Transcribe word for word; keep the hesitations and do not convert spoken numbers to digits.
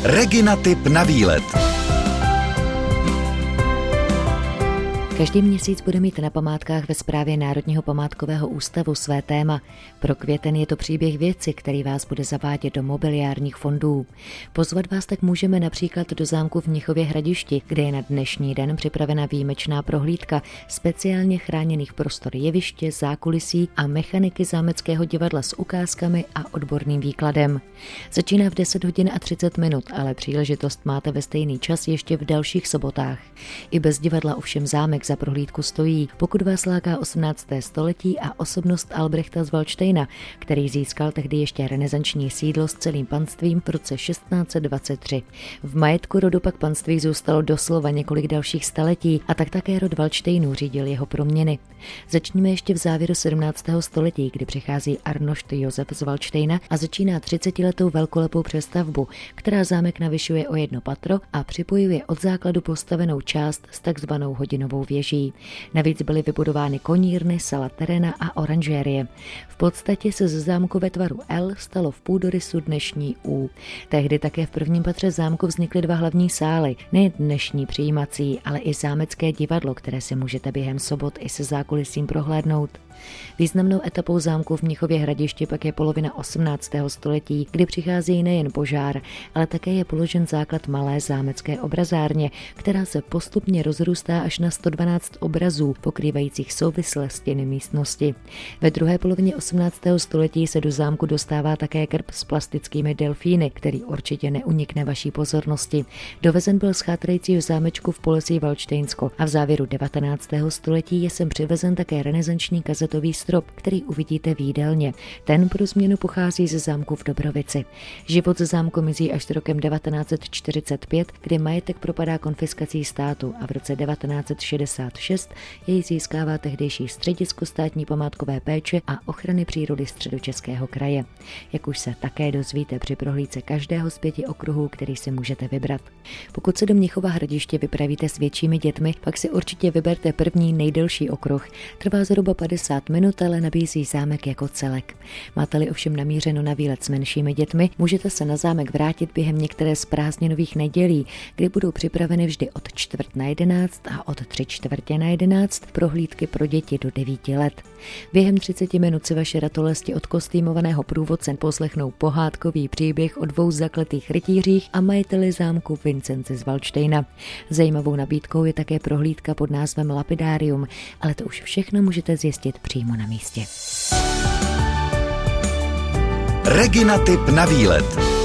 Regina tip na výlet. Každý měsíc bude mít na památkách ve správě Národního památkového ústavu své téma. Pro květen je to příběh věci, který vás bude zavádět do mobiliárních fondů. Pozvat vás tak můžeme například do zámku v Mnichově Hradišti, kde je na dnešní den připravena výjimečná prohlídka speciálně chráněných prostor jeviště, zákulisí a mechaniky zámeckého divadla s ukázkami a odborným výkladem. Začíná v deset hodin a třicet minut, ale příležitost máte ve stejný čas ještě v dalších sobotách. I bez divadla ovšem zámek za prohlídku stojí, pokud vás láká osmnácté století a osobnost Albrechta z Valdštejna, který získal tehdy ještě renesanční sídlo s celým panstvím v roce šestnáct set dvacet tři. V majetku rodu pak panství zůstalo doslova několik dalších staletí a tak také rod Valdštejnů řídil jeho proměny. Začneme ještě v závěru sedmnáctého století, kdy přichází Arnošt Josef z Valdštejna a začíná třicetiletou velkolepou přestavbu, která zámek navyšuje o jedno patro a připojuje od základu postavenou část s takzvanou hodinovou věží. Navíc byly vybudovány konírny, sala terena a oranžérie. V podstatě se z zámku ve tvaru L stalo v půdorysu dnešní U. Tehdy také v prvním patře zámku vznikly dva hlavní sály, ne dnešní přijímací, ale i zámecké divadlo, které si můžete během sobot i se zákulisím prohlédnout. Významnou etapou zámku v Mnichově Hradišti pak je polovina osmnáctého století, kdy přichází nejen požár, ale také je položen základ malé zámecké obrazárně, která se postupně rozrůstá až na sto dvanáct obrazů, pokrývajících souvislé stěny místnosti. Ve druhé polovině osmnáctého století se do zámku dostává také krb s plastickými delfíny, který určitě neunikne vaší pozornosti. Dovezen byl z chátrajícího zámečku v Polesí Valdštejnsko a v závěru devatenáctého století je sem přivezen také renesanční kazetový strop, který uvidíte v jídelně. Ten pro změnu pochází ze zámku v Dobrovici. Život ze zámku mizí až rokem devatenáct set čtyřicet pět, kdy majetek propadá konfiskací státu a v roce devatenáct set šedesát šest jej získává tehdejší Středisko státní památkové péče a ochrany přírody Středočeského kraje. Jak už se také dozvíte při prohlídce každého z pěti okruhů, který si můžete vybrat. Pokud se do Mnichova Hradiště vypravíte s většími dětmi, pak si určitě vyberte první nejdelší okruh. Trvá zhruba padesát minut, ale nabízí zámek jako celek. Máte-li ovšem namířeno na výlet s menšími dětmi, můžete se na zámek vrátit během některé z prázdninových nedělí, kdy budou připraveny vždy od čtvrt na jedenáct a od tři čtvrtě na jedenáct prohlídky pro děti do devíti let. Během třiceti minut si vaše ratolesti od kostýmovaného průvodce poslechnou pohádkový příběh o dvou zakletých rytířích a majiteli zámku Vincenci z Valdštejna. Zajímavou nabídkou je také prohlídka pod názvem Lapidárium, ale to už všechno můžete zjistit přímo na místě. Regina tip na výlet.